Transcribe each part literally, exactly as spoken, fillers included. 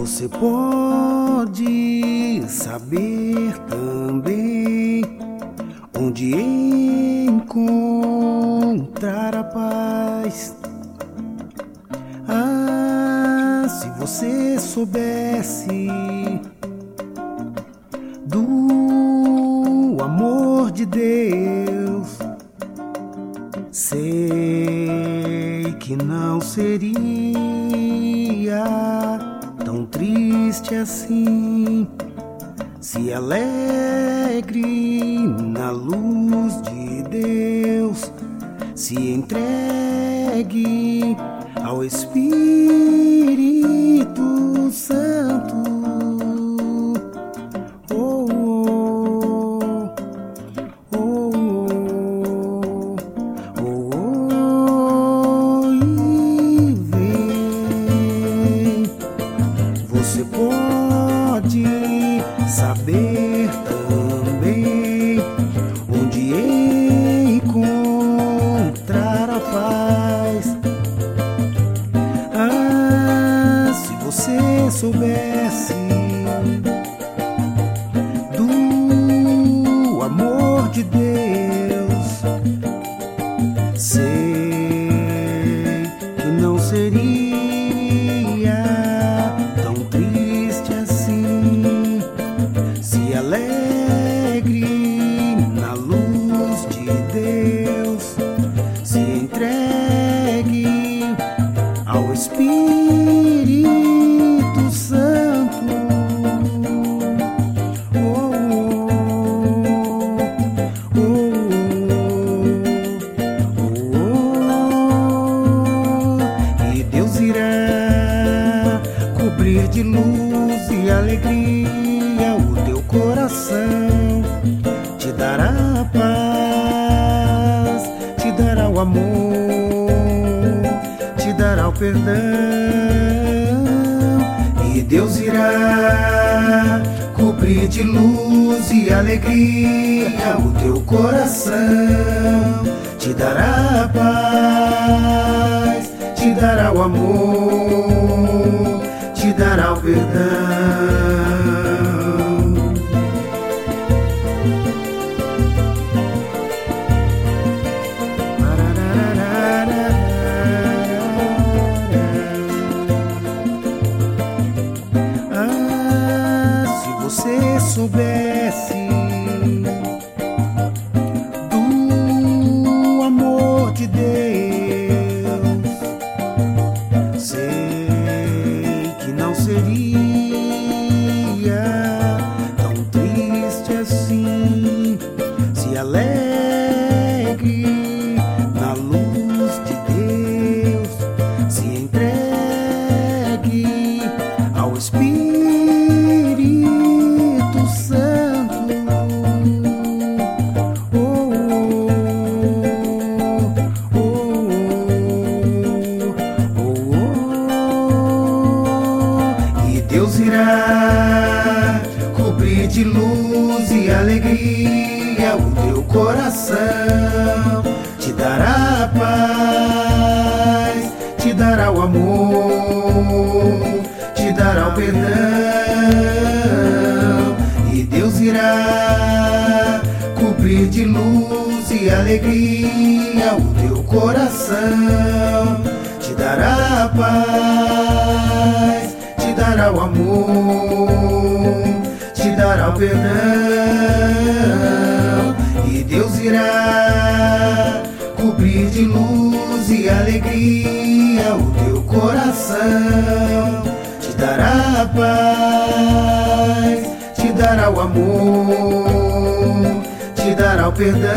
Você pode saber também onde encontrar a paz. Ah, se você soubesse do amor de Deus, sei que não seria tão triste assim. Se alegre na luz de Deus, se entregue ao Espírito Santo. Oh, oh, oh, oh, oh, oh, e vem. Você pode saber também onde encontrar a paz. Ah, se você soubesse do amor de Deus, sei que não seria tão triste assim. Se alegre na luz de Deus, se entregue ao Espírito Santo. Oh, oh, oh, oh, oh. E Deus irá cobrir de luz e alegria o teu coração, te dará a paz, te dará o amor, te dará o perdão. E Deus irá cobrir de luz e alegria o teu coração, te dará a paz, te dará o amor, te dará o perdão. Se soubesse do amor de Deus, sei que não seria tão triste assim. Se alegre na luz de Deus, se entregue ao Espírito Santo. Oh, oh, oh, oh, oh. E Deus irá cobrir de luz e alegria o teu coração, te dará a paz, te dará o amor, te dará o perdão. E Deus irá cobrir de luz e alegria o teu coração, te dará a paz, te dará o amor, te dará o perdão. E Deus irá cobrir de luz e alegria o teu coração, te dará a paz, te dará o amor, te dará o perdão.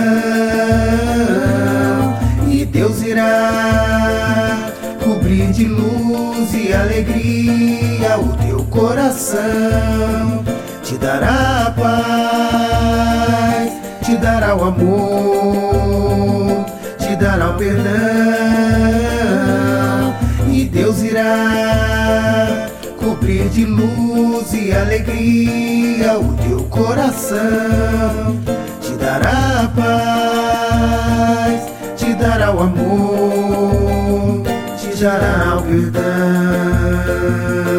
E Deus irá cobrir de luz e alegria o teu coração, te dará a paz, te dará o amor, te dará o perdão. E Deus irá cobrir de luz e alegria o teu coração, te dará a paz, te dará o amor, te dará o perdão.